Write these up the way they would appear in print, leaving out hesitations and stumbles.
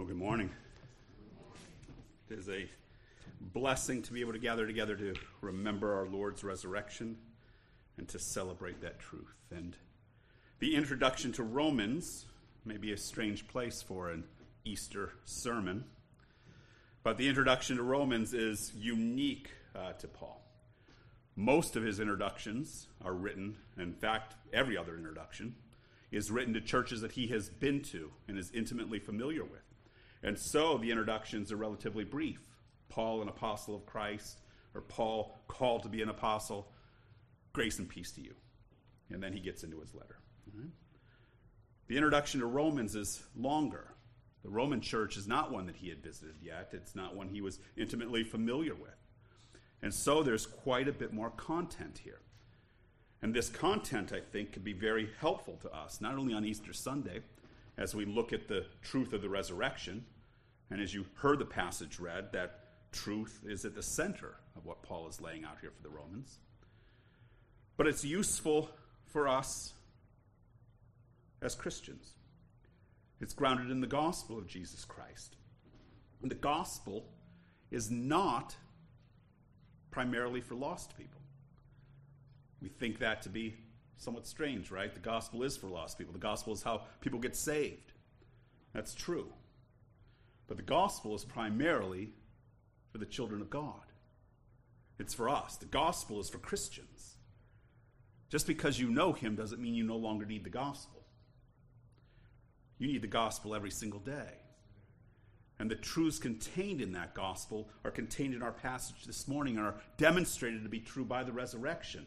Good morning. It is a blessing to be able to gather together to remember our Lord's resurrection and to celebrate that truth. And the introduction to Romans may be a strange place for an Easter sermon, but the introduction to Romans is unique to Paul. Most of his introductions are written, in fact, every other introduction is written to churches that he has been to and is intimately familiar with. And so the introductions are relatively brief. Paul, an apostle of Christ, or Paul called to be an apostle, grace and peace to you. And then he gets into his letter. All right? The introduction to Romans is longer. The Roman church is not one that he had visited yet. It's not one he was intimately familiar with. And so there's quite a bit more content here. And this content, I think, could be very helpful to us, not only on Easter Sunday, as we look at the truth of the resurrection, and as you heard the passage read, that truth is at the center of what Paul is laying out here for the Romans. But it's useful for us as Christians. It's grounded in the gospel of Jesus Christ. And the gospel is not primarily for lost people. We think that to be somewhat strange, right? The gospel is for lost people. The gospel is how people get saved. That's true. But the gospel is primarily for the children of God. It's for us. The gospel is for Christians. Just because you know him doesn't mean you no longer need the gospel. You need the gospel every single day. And the truths contained in that gospel are contained in our passage this morning and are demonstrated to be true by the resurrection.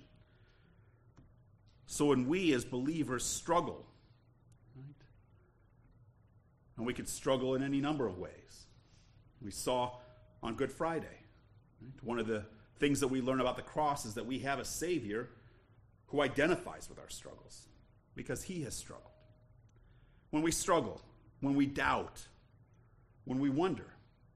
So when we as believers struggle, right? And we could struggle in any number of ways. We saw on Good Friday, right? One of the things that we learn about the cross is that we have a Savior who identifies with our struggles because he has struggled. When we struggle, when we doubt, when we wonder,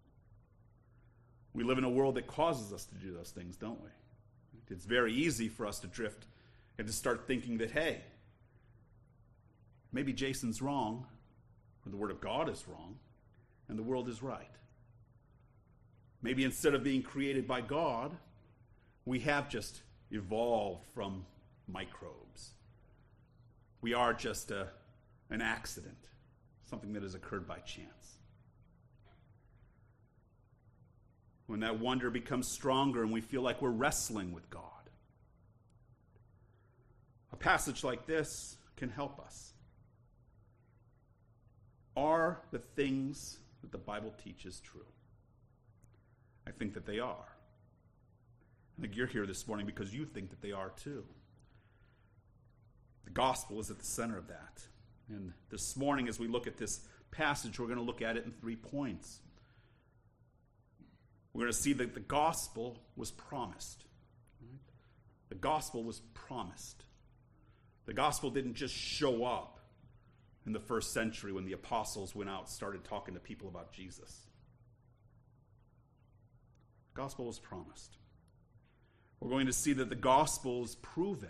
we live in a world that causes us to do those things, don't we? It's very easy for us to drift and to start thinking that, hey, maybe Jason's wrong, or the Word of God is wrong, and the world is right. Maybe instead of being created by God, we have just evolved from microbes. We are just an accident, something that has occurred by chance. When that wonder becomes stronger and we feel like we're wrestling with God, a passage like this can help us. Are the things that the Bible teaches true? I think that they are. I think you're here this morning because you think that they are too. The gospel is at the center of that. And this morning, as we look at this passage, we're going to look at it in 3 points. We're going to see that the gospel was promised. Right? The gospel was promised. The gospel didn't just show up in the first century when the apostles went out and started talking to people about Jesus. The gospel was promised. We're going to see that the gospel is proven.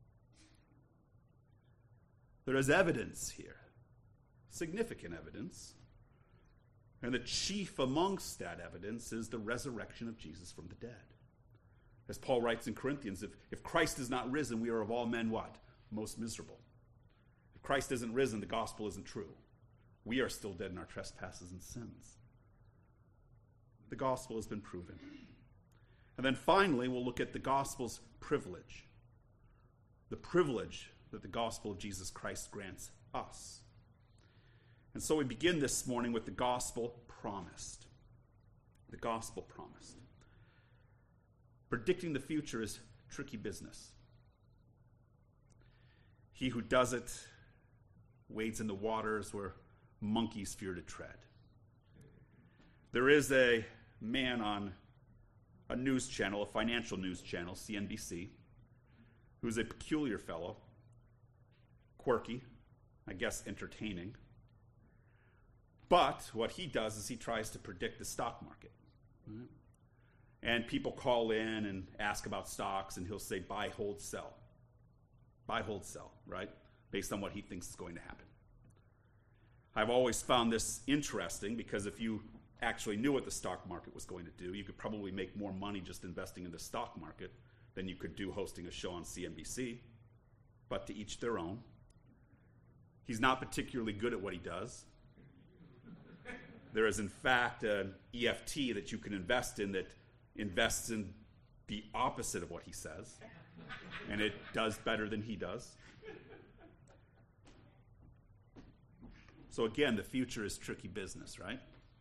There is evidence here, significant evidence. And the chief amongst that evidence is the resurrection of Jesus from the dead. As Paul writes in Corinthians, if Christ is not risen, we are of all men what? Most miserable. If Christ isn't risen, the gospel isn't true. We are still dead in our trespasses and sins. The gospel has been proven. And then finally, we'll look at the gospel's privilege. The privilege that the gospel of Jesus Christ grants us. And so we begin this morning with the gospel promised. The gospel promised. Predicting the future is tricky business. He who does it wades in the waters where monkeys fear to tread. There is a man on a news channel, a financial news channel, CNBC, who's a peculiar fellow, quirky, I guess entertaining. But what he does is he tries to predict the stock market. Right? And people call in and ask about stocks, and he'll say buy, hold, sell. Buy, hold, sell, right? Based on what he thinks is going to happen. I've always found this interesting because if you actually knew what the stock market was going to do, you could probably make more money just investing in the stock market than you could do hosting a show on CNBC. But to each their own. He's not particularly good at what he does. There is, in fact, an EFT that you can invest in that invests in the opposite of what he says, and it does better than he does. So again, the future is tricky business, right?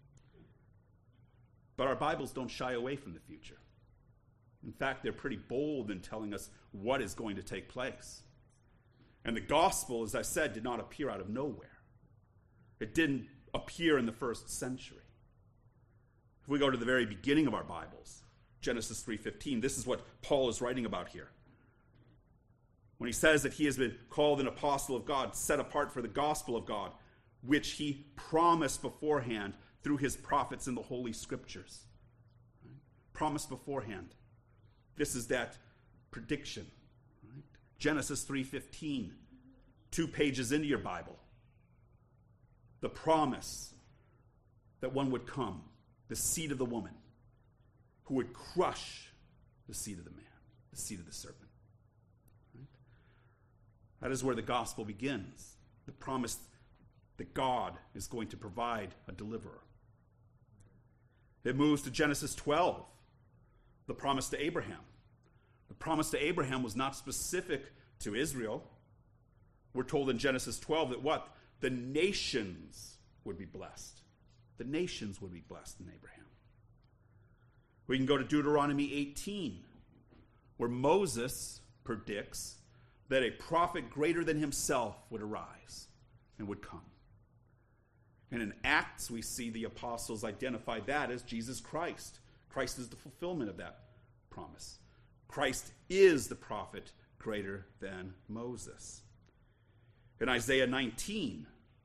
But our Bibles don't shy away from the future. In fact, they're pretty bold in telling us what is going to take place. And the gospel, as I said, did not appear out of nowhere. It didn't appear in the first century. If we go to the very beginning of our Bibles, Genesis 3:15, this is what Paul is writing about here. When he says that he has been called an apostle of God, set apart for the gospel of God, which he promised beforehand through his prophets in the Holy Scriptures. Right? Promised beforehand. This is that prediction. Right? Genesis 3:15, 2 pages into your Bible. The promise that one would come, the seed of the woman, who would crush the seed of the man, the seed of the serpent. Right? That is where the gospel begins. The promise that God is going to provide a deliverer. It moves to Genesis 12, the promise to Abraham. The promise to Abraham was not specific to Israel. We're told in Genesis 12 that what? The nations would be blessed. The nations would be blessed in Abraham. We can go to Deuteronomy 18, where Moses predicts that a prophet greater than himself would arise and would come. And in Acts, we see the apostles identify that as Jesus Christ. Christ is the fulfillment of that promise. Christ is the prophet greater than Moses. In Isaiah 19,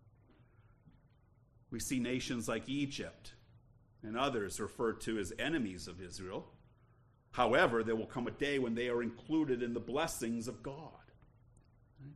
we see nations like Egypt and others referred to as enemies of Israel. However, there will come a day when they are included in the blessings of God. Right?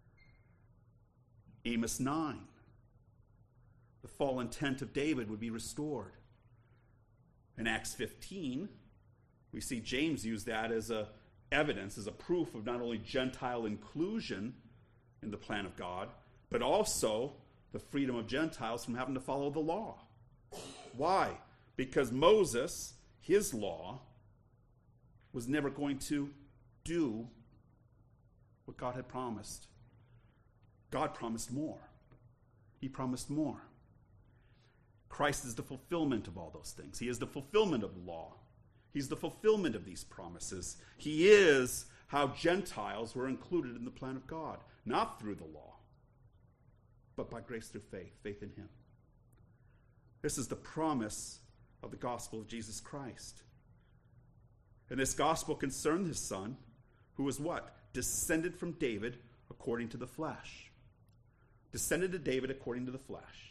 Amos 9. The fallen tent of David would be restored. In Acts 15, we see James use that as a evidence, as a proof of not only Gentile inclusion in the plan of God, but also the freedom of Gentiles from having to follow the law. Why? Because Moses, his law, was never going to do what God had promised. God promised more. He promised more. Christ is the fulfillment of all those things. He is the fulfillment of the law. He's the fulfillment of these promises. He is how Gentiles were included in the plan of God, not through the law, but by grace through faith, faith in him. This is the promise of the gospel of Jesus Christ. And this gospel concerned his son, who was what? Descended from David according to the flesh. Descended to David according to the flesh.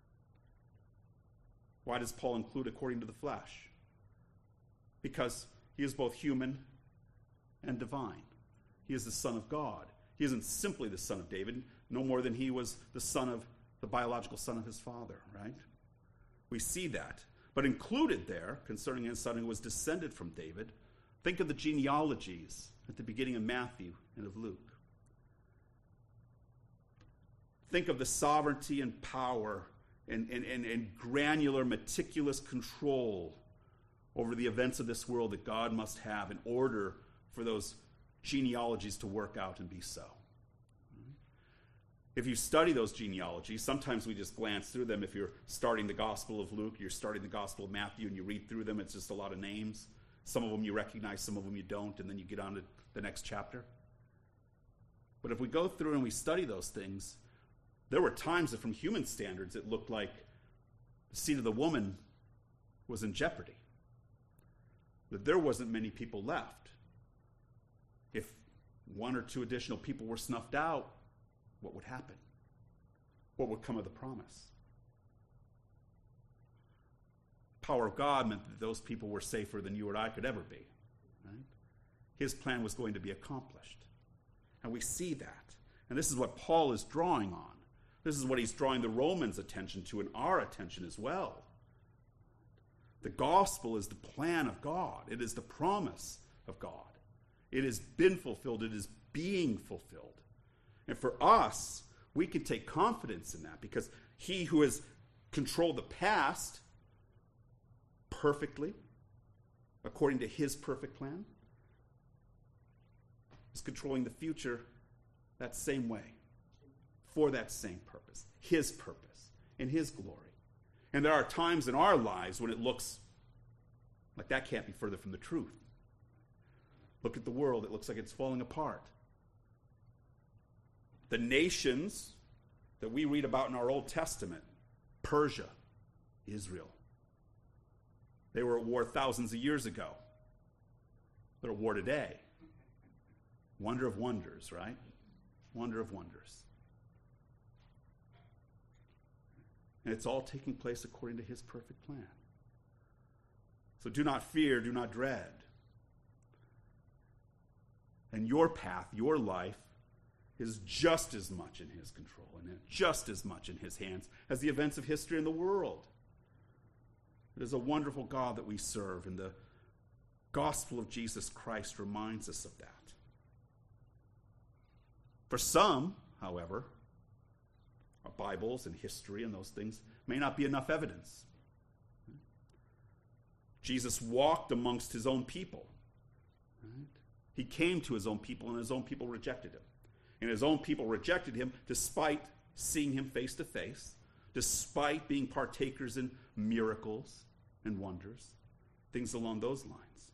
Why does Paul include according to the flesh? Because he is both human and divine. He is the Son of God. He isn't simply the son of David, no more than he was the biological son of his father, right? We see that. But included there, concerning his son who was descended from David, think of the genealogies at the beginning of Matthew and of Luke. Think of the sovereignty and power and granular, meticulous control over the events of this world that God must have in order for those genealogies to work out and be so. If you study those genealogies, sometimes we just glance through them. If you're starting the Gospel of Luke, you're starting the Gospel of Matthew, and you read through them, it's just a lot of names. Some of them you recognize, some of them you don't, and then you get on to the next chapter. But if we go through and we study those things, there were times that from human standards it looked like the seed of the woman was in jeopardy. That there wasn't many people left. If one or two additional people were snuffed out, what would happen? What would come of the promise? Power of God meant that those people were safer than you or I could ever be. Right? His plan was going to be accomplished. And we see that. And this is what Paul is drawing on. This is what he's drawing the Romans' attention to and our attention as well. The gospel is the plan of God. It is the promise of God. It has been fulfilled. It is being fulfilled. And for us, we can take confidence in that because he who has controlled the past perfectly, according to his perfect plan, is controlling the future that same way, for that same purpose, his purpose, and his glory. And there are times in our lives when it looks like that can't be further from the truth. Look at the world. It looks like it's falling apart. The nations that we read about in our Old Testament, Persia, Israel, they were at war thousands of years ago. They're at war today. Wonder of wonders, right? Wonder of wonders. And it's all taking place according to his perfect plan. So do not fear, do not dread. And your path, your life, is just as much in his control and just as much in his hands as the events of history in the world. It is a wonderful God that we serve, and the gospel of Jesus Christ reminds us of that. For some, however, our Bibles and history and those things may not be enough evidence. Jesus walked amongst his own people. Right? He came to his own people, and his own people rejected him. And his own people rejected him despite seeing him face to face, despite being partakers in miracles and wonders, things along those lines.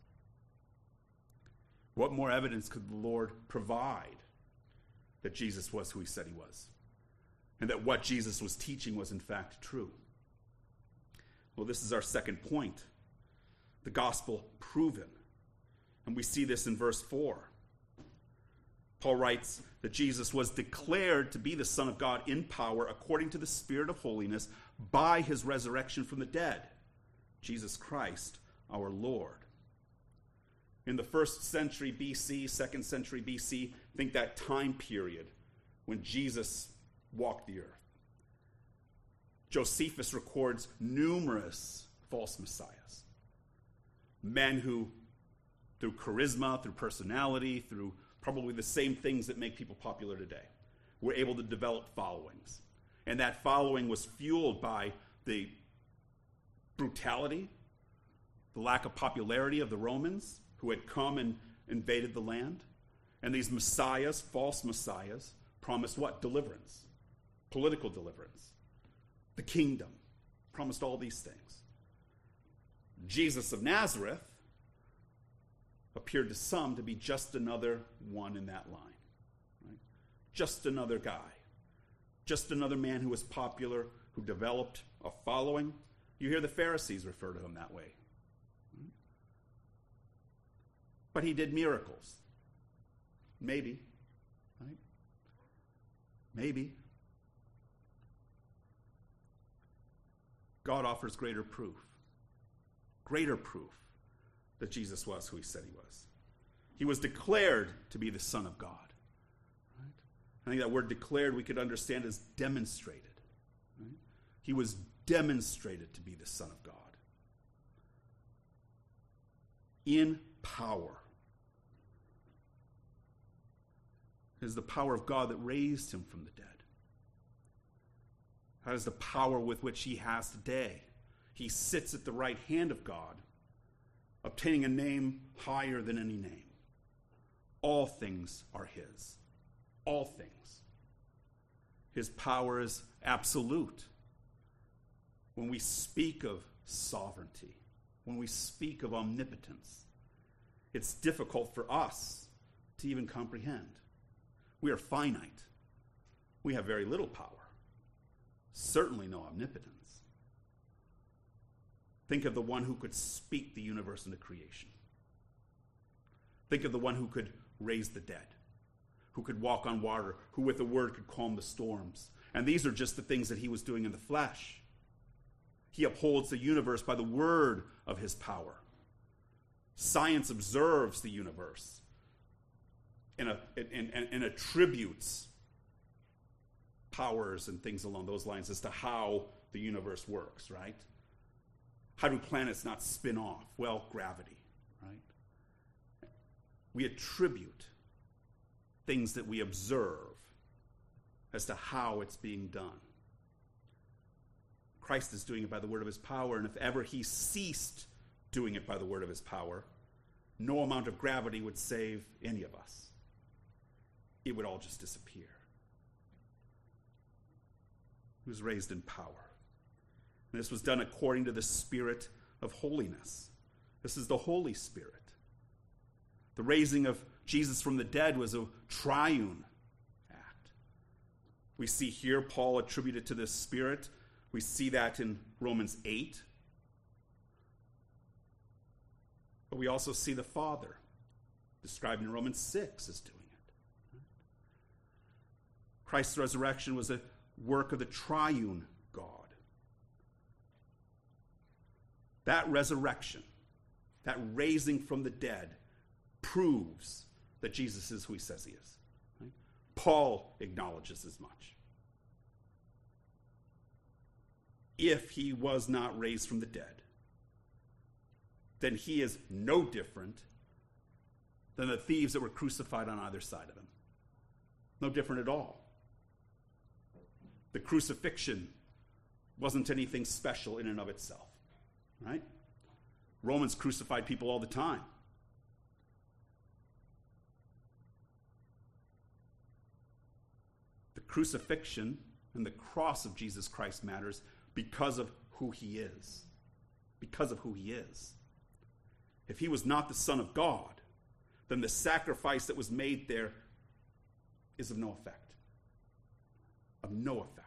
What more evidence could the Lord provide that Jesus was who he said he was, and that what Jesus was teaching was in fact true? Well, this is our second point. The gospel proven. And we see this in verse 4. Paul writes that Jesus was declared to be the Son of God in power according to the Spirit of holiness by his resurrection from the dead, Jesus Christ our Lord. In the 1st century BC, 2nd century BC, think that time period when Jesus walked the earth. Josephus records numerous false messiahs. Men who, through charisma, through personality, through probably the same things that make people popular today, were able to develop followings. And that following was fueled by the brutality, the lack of popularity of the Romans who had come and invaded the land. And these messiahs, false messiahs, promised what? Deliverance. Political deliverance. The kingdom. Promised all these things. Jesus of Nazareth appeared to some to be just another one in that line. Right? Just another guy. Just another man who was popular, who developed a following. You hear the Pharisees refer to him that way. Right? But he did miracles. Maybe. Right? Maybe. God offers greater proof. Greater proof that Jesus was who he said he was. He was declared to be the Son of God. Right? I think that word declared we could understand as demonstrated. Right? He was demonstrated to be the Son of God. In power. It is the power of God that raised him from the dead. That is the power with which he has today. He sits at the right hand of God, obtaining a name higher than any name. All things are his. All things. His power is absolute. When we speak of sovereignty, when we speak of omnipotence, it's difficult for us to even comprehend. We are finite. We have very little power. Certainly no omnipotence. Think of the one who could speak the universe into creation. Think of the one who could raise the dead, who could walk on water, who with a word could calm the storms. And these are just the things that he was doing in the flesh. He upholds the universe by the word of his power. Science observes the universe and attributes powers and things along those lines as to how the universe works, right? How do planets not spin off? Well, gravity, right? We attribute things that we observe as to how it's being done. Christ is doing it by the word of his power, and if ever he ceased doing it by the word of his power, no amount of gravity would save any of us. It would all just disappear. He was raised in power. And this was done according to the Spirit of holiness. This is the Holy Spirit. The raising of Jesus from the dead was a triune act. We see here Paul attributed to the Spirit. We see that in Romans 8. But we also see the Father described in Romans 6 as doing it. Christ's resurrection was a work of the triune God. That resurrection, that raising from the dead, proves that Jesus is who he says he is. Right? Paul acknowledges as much. If he was not raised from the dead, then he is no different than the thieves that were crucified on either side of him. No different at all. The crucifixion wasn't anything special in and of itself, right? Romans crucified people all the time. The crucifixion and the cross of Jesus Christ matters because of who he is. Because of who he is. If he was not the Son of God, then the sacrifice that was made there is of no effect. Of no effect.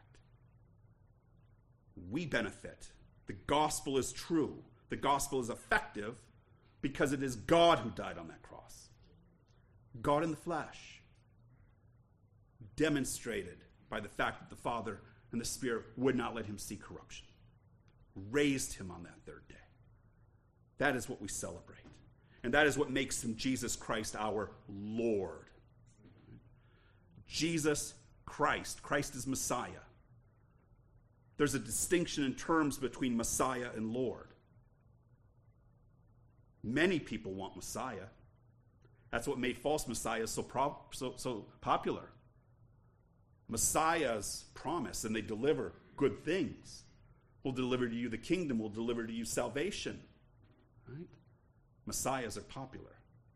We benefit. The gospel is true. The gospel is effective because it is God who died on that cross. God in the flesh. Demonstrated by the fact that the Father and the Spirit would not let him see corruption. Raised him on that third day. That is what we celebrate. And that is what makes him Jesus Christ our Lord. Jesus Christ. Christ is Messiah. There's a distinction in terms between Messiah and Lord. Many people want Messiah. That's what made false messiahs so popular. Messiahs promise, and they deliver good things. Will deliver to you the kingdom, will deliver to you salvation. Right? Messiahs are popular.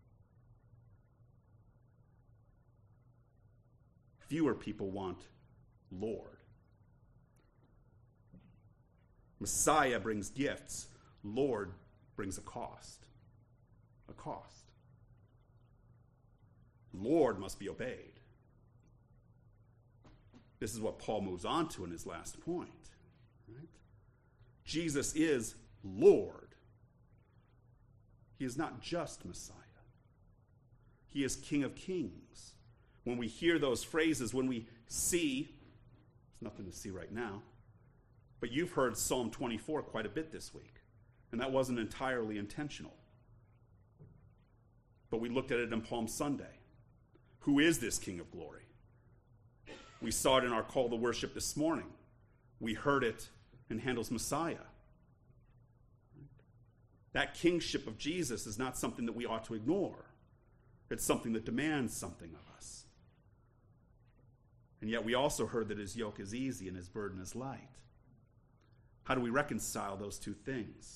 Fewer people want Lord. Messiah brings gifts. Lord brings a cost. A cost. Lord must be obeyed. This is what Paul moves on to in his last point. Right? Jesus is Lord. He is not just Messiah. He is King of Kings. When we hear those phrases, when we see, there's nothing to see right now, but you've heard Psalm 24 quite a bit this week, and that wasn't entirely intentional. But we looked at it on Palm Sunday. Who is this King of Glory? We saw it in our call to worship this morning. We heard it in Handel's Messiah. That kingship of Jesus is not something that we ought to ignore. It's something that demands something of us. And yet we also heard that his yoke is easy and his burden is light. How do we reconcile those two things?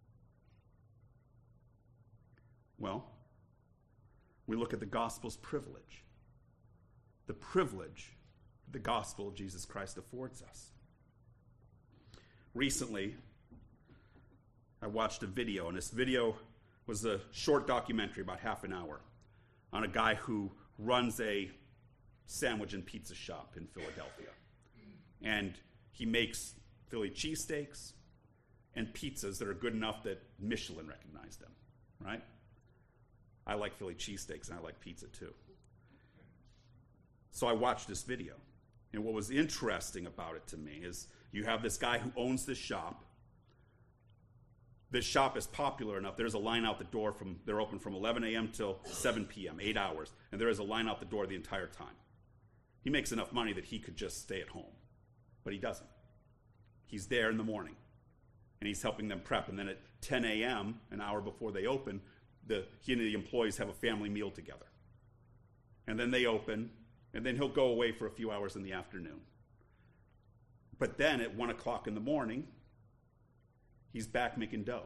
Well, we look at the gospel's privilege. The privilege the gospel of Jesus Christ affords us. Recently, I watched a video, and this video was a short documentary, about half an hour, on a guy who runs a sandwich and pizza shop in Philadelphia. And he makes Philly cheesesteaks and pizzas that are good enough that Michelin recognized them, right? I like Philly cheesesteaks, and I like pizza too. So I watched this video. And what was interesting about it to me is you have this guy who owns this shop. This shop is popular enough. There's a line out the door they're open from 11 a.m. till 7 p.m., 8 hours. And there is a line out the door the entire time. He makes enough money that he could just stay at home, but he doesn't. He's there in the morning, and he's helping them prep. And then at 10 a.m., an hour before they open, he and the employees have a family meal together. And then they open, and then he'll go away for a few hours in the afternoon. But then at 1 o'clock in the morning, he's back making dough.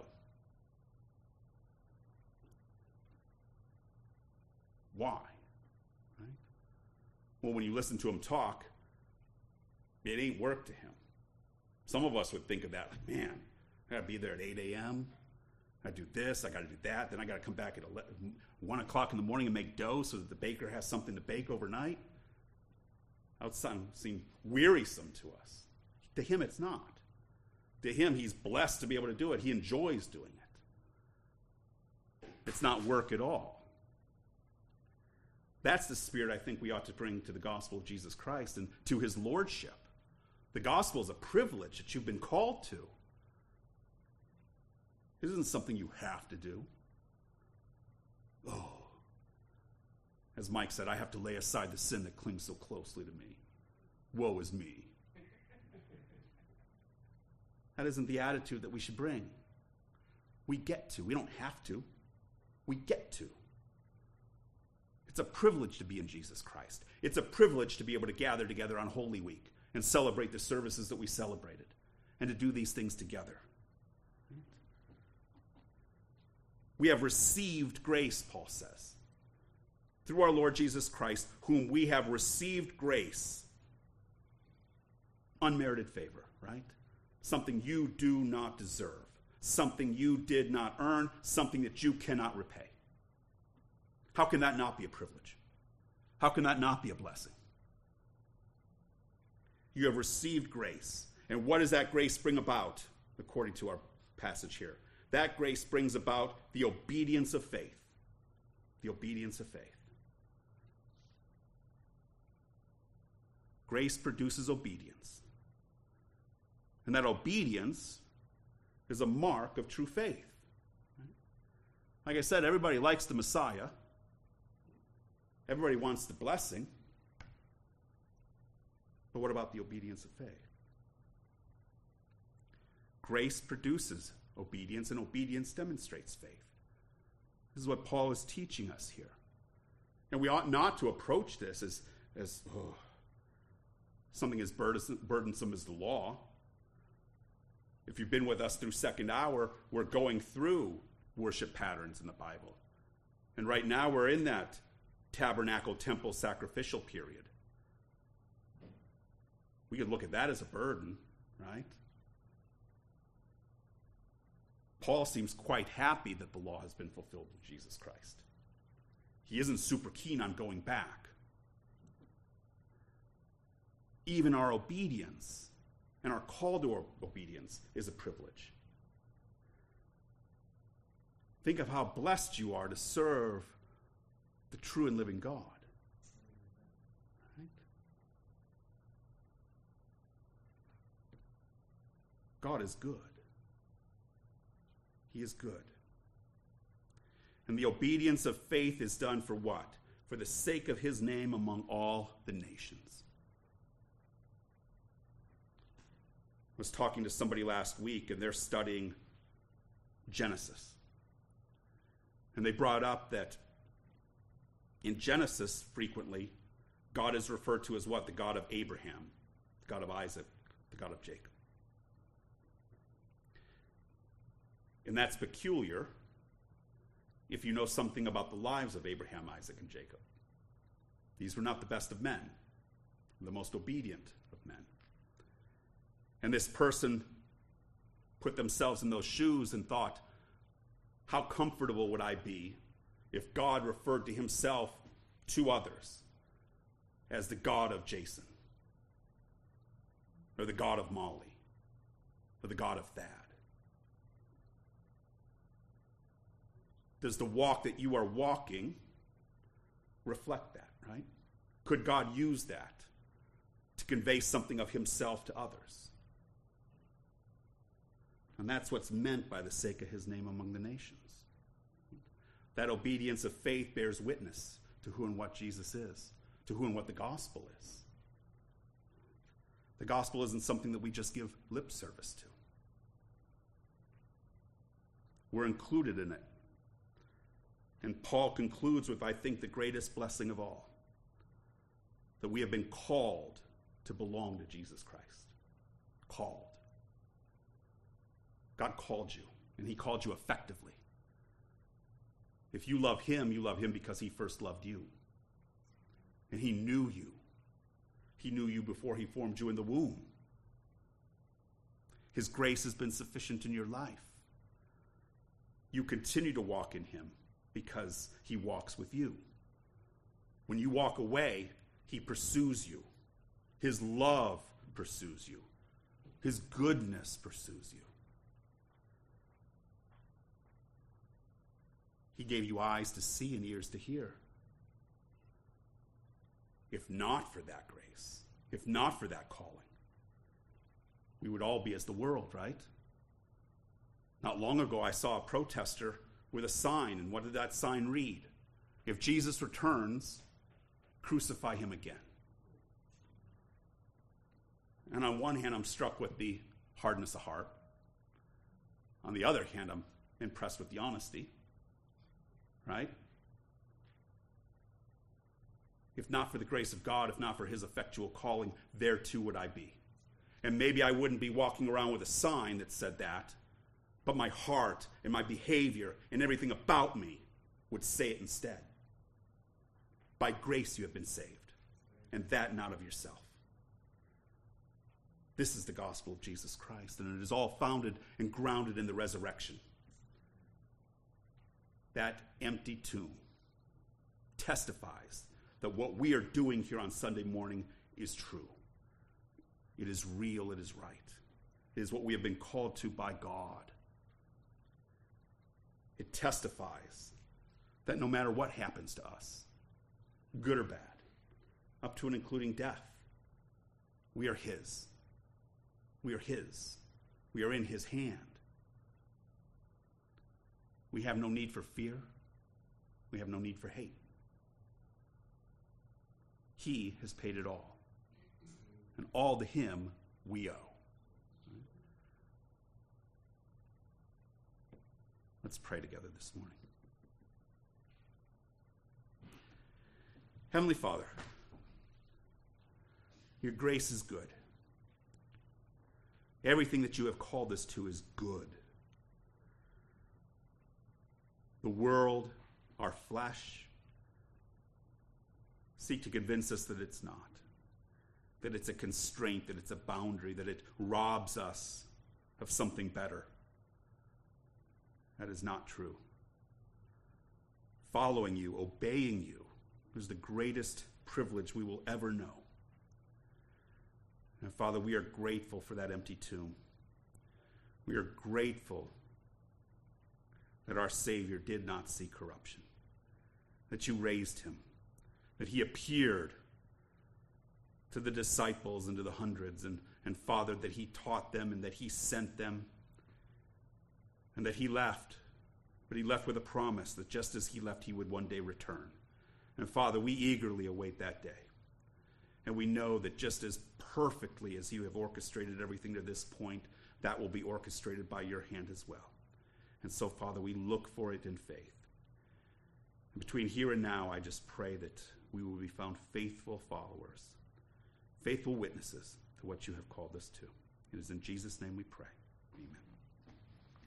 Why? Right? Well, when you listen to him talk, it ain't work to him. Some of us would think of that, like, man, I got to be there at 8 a.m. I do this, I got to do that, then I got to come back at 1 o'clock in the morning and make dough so that the baker has something to bake overnight. That would seem wearisome to us. To him, it's not. To him, he's blessed to be able to do it. He enjoys doing it. It's not work at all. That's the spirit I think we ought to bring to the gospel of Jesus Christ and to his lordship. The gospel is a privilege that you've been called to. It isn't something you have to do. Oh, as Mike said, I have to lay aside the sin that clings so closely to me. Woe is me. That isn't the attitude that we should bring. We get to. We don't have to. We get to. It's a privilege to be in Jesus Christ. It's a privilege to be able to gather together on Holy Week and celebrate the services that we celebrated and to do these things together. We have received grace, Paul says, through our Lord Jesus Christ, whom we have received grace. Unmerited favor, right? Something you do not deserve, something you did not earn, something that you cannot repay. How can that not be a privilege? How can that not be a blessing? You have received grace. And what does that grace bring about, according to our passage here? That grace brings about the obedience of faith. The obedience of faith. Grace produces obedience. And that obedience is a mark of true faith. Like I said, everybody likes the Messiah. Everybody wants the blessing. But what about the obedience of faith? Grace produces obedience, and obedience demonstrates faith. This is what Paul is teaching us here. And we ought not to approach this as something as burdensome as the law. If you've been with us through Second Hour, we're going through worship patterns in the Bible. And right now we're in that tabernacle, temple, sacrificial period. We could look at that as a burden, right? Paul seems quite happy that the law has been fulfilled in Jesus Christ. He isn't super keen on going back. Even our obedience and our call to obedience is a privilege. Think of how blessed you are to serve the true and living God. Right? God is good. He is good. And the obedience of faith is done for what? For the sake of his name among all the nations. I was talking to somebody last week, and they're studying Genesis. And they brought up that in Genesis, frequently, God is referred to as what? The God of Abraham, the God of Isaac, the God of Jacob. And that's peculiar if you know something about the lives of Abraham, Isaac, and Jacob. These were not the best of men, the most obedient of men. And this person put themselves in those shoes and thought, how comfortable would I be if God referred to himself to others as the God of Jason, or the God of Molly, or the God of Thad? Does the walk that you are walking reflect that, right? Could God use that to convey something of himself to others? And that's what's meant by the sake of his name among the nations. That obedience of faith bears witness to who and what Jesus is, to who and what the gospel is. The gospel isn't something that we just give lip service to. We're included in it. And Paul concludes with, I think, the greatest blessing of all, that we have been called to belong to Jesus Christ. Called. God called you, and he called you effectively. If you love him because he first loved you. And he knew you. He knew you before he formed you in the womb. His grace has been sufficient in your life. You continue to walk in him because he walks with you. When you walk away, he pursues you. His love pursues you. His goodness pursues you. He gave you eyes to see and ears to hear. If not for that grace, if not for that calling, we would all be as the world, right? Not long ago, I saw a protester with a sign, and what did that sign read? If Jesus returns, crucify him again. And on one hand, I'm struck with the hardness of heart. On the other hand, I'm impressed with the honesty. Right? If not for the grace of God, if not for his effectual calling, there too would I be. And maybe I wouldn't be walking around with a sign that said that, but my heart and my behavior and everything about me would say it instead. By grace you have been saved, and that not of yourself. This is the gospel of Jesus Christ, and it is all founded and grounded in the resurrection. That empty tomb testifies that what we are doing here on Sunday morning is true. It is real, it is right. It is what we have been called to by God. It testifies that no matter what happens to us, good or bad, up to and including death, we are his. We are his. We are in his hand. We have no need for fear. We have no need for hate. He has paid it all. And all to him we owe. Let's pray together this morning. Heavenly Father, your grace is good. Everything that you have called us to is good. The world, our flesh, seek to convince us that it's not, that it's a constraint, that it's a boundary, that it robs us of something better. That is not true. Following you, obeying you, is the greatest privilege we will ever know. And Father, we are grateful for that empty tomb. We are grateful that our Savior did not see corruption, that you raised him, that he appeared to the disciples and to the hundreds, and Father, that he taught them and that he sent them, and that he left, but he left with a promise that just as he left, he would one day return. And Father, we eagerly await that day. And we know that just as perfectly as you have orchestrated everything to this point, that will be orchestrated by your hand as well. And so, Father, we look for it in faith. And between here and now, I just pray that we will be found faithful followers, faithful witnesses to what you have called us to. It is in Jesus' name we pray. Amen.